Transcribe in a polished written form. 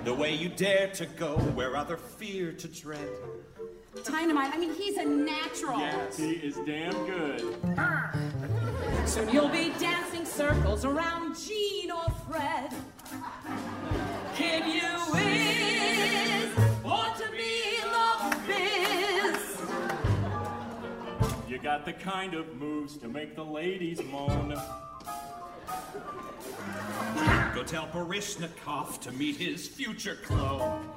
The way you dare to go where other fear to tread. Dynamite, I mean, he's a natural. Yes, he is damn good. Soon you'll be dancing circles around Gene or Fred. Kid, you is born to be the biz. You got the kind of moves to make the ladies moan. Go tell Baryshnikov to meet his future clone.